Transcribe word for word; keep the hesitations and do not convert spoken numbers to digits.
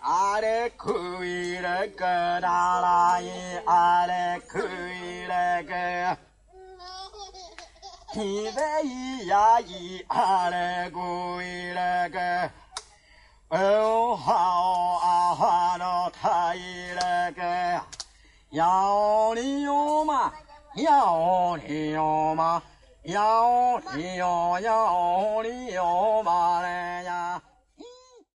阿勒可以那个达拉伊阿勒可以那个。你在咿呀咿啊嘞咕咿嘞个，哦好啊哈喽他咿嘞个，要你哟嘛，要你哟嘛，要你哟要你哟嘛嘞呀。